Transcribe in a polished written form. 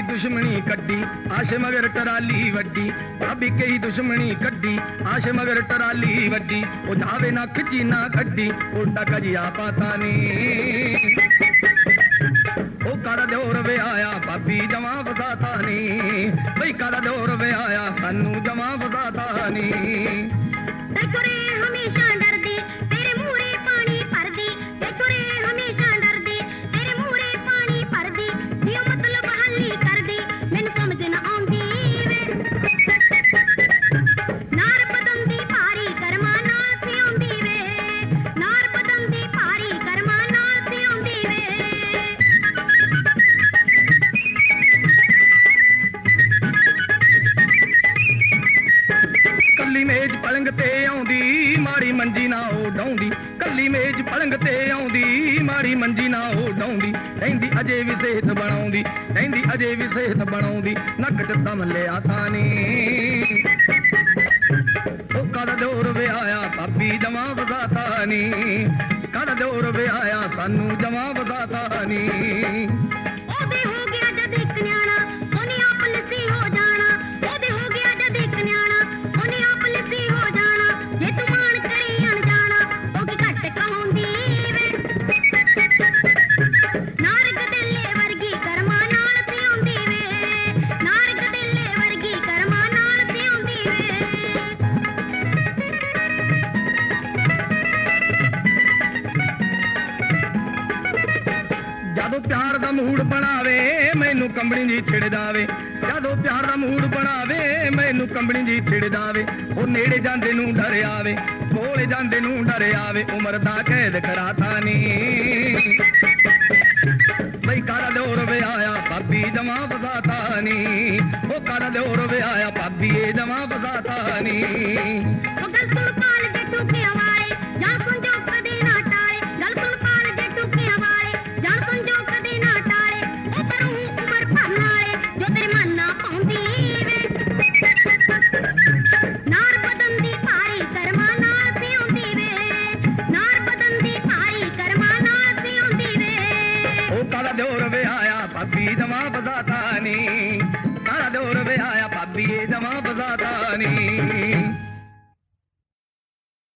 दुश्मनी कड्डी आश मगर टराली वड्डी भाभी कही दुश्मनी कड्डी आश मगर टराली वड्डी ओ जावे ना खिची ना गड्डी उल्टा कजिया पाता नी ओ काला दौर वे आया भाभी जमा बसाता नी भाई काला दौर वे आया सानू जमा बसाता नी देखो रे हमेशा डरदी तेरे मूरे पानी भरदी देखो रे हमेशा डरदी तेरे मूरे पानी भरदी जियो मतलब हाली करदी मैनू समझ ना आउंदी वे नार बदन दी भारी कर्मा नाल थे आउंदी वे नार बदन दी भारी कर्मा नाल थे आउंदी वे कल्ली मेज पलंग ते आउंदी माड़ी मंजी ना ओ डाउंदी कल्ली मेज पलंग ते आउंदी माड़ी मंजी ना ओ डाउंदी रहिंदी अजे भी सेहत बनाउंदी रहिंदी अजे भी सेहत बनाउंदी नक च दम लिया तानी ओ काला दौर वे आया भाभी जमा बसाता नी काला दौर वे आया सानू जमा बसाता नी ओदे हो गया जद एक न्याणा ओने आप लसी हो जाना ओदे हो गया जद एक न्याणा ओने आप लसी हो जाना जे तू मान करे अनजाना ओके घट कहूंदी वे नारग दिले वर्गी कर्मा नाल ते आउंदी वे नारग दिले वर्गी कर्मा नाल ते आउंदी वे ਜਦੋਂ ਪਿਆਰ ਦਾ ਮੂਡ ਬਣਾਵੇ ਮੈਨੂੰ ਕੰਬਣੀ ਜੀ ਛਿੜ ਜਾਵੇ ਜਦੋਂ ਪਿਆਰ ਦਾ ਮੂਡ ਬਣਾਵੇ ਮੈਨੂੰ ਕੰਬਣੀ ਜੀ ਛਿੜ ਜਾਵੇ ਉਹ ਨੇੜੇ ਜਾਂਦੇ ਨੂੰ ਡਰ ਆਵੇ ਕੋਲੇ ਜਾਂਦੇ ਨੂੰ ਡਰ ਆਵੇ ਉਮਰ ਦਾ ਕੈਦ ਕਰਾਤਾ ਨੀ ਬਈ ਕਾਲਾ ਦੌਰ ਵੇ ਆਇਆ ਭਾਬੀ ਜਮਾ ਬਸਾਤਾ ਨੀ ਉਹ ਕਾਲਾ ਦੌਰ ਵੇ ਆਇਆ ਭਾਬੀ ਇਹ ਜਮਾ ਬਸਾਤਾ ਨੀ ਉਹ ਗੱਲ ਸੁਣ ਕਾਲ ਦੇ ਠੋਕਿਆ